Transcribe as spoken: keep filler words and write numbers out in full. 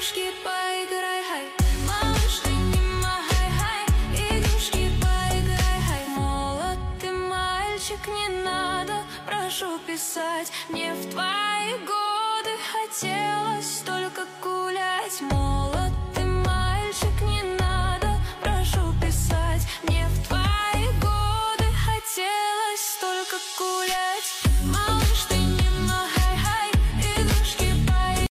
Игрушки, поиграй, хай. Малыш, ты не махай, хай. Игрушки, поиграй, хай. Молод ты мальчик, не надо, прошу писать. Мне в твои годы хотелось только гулять.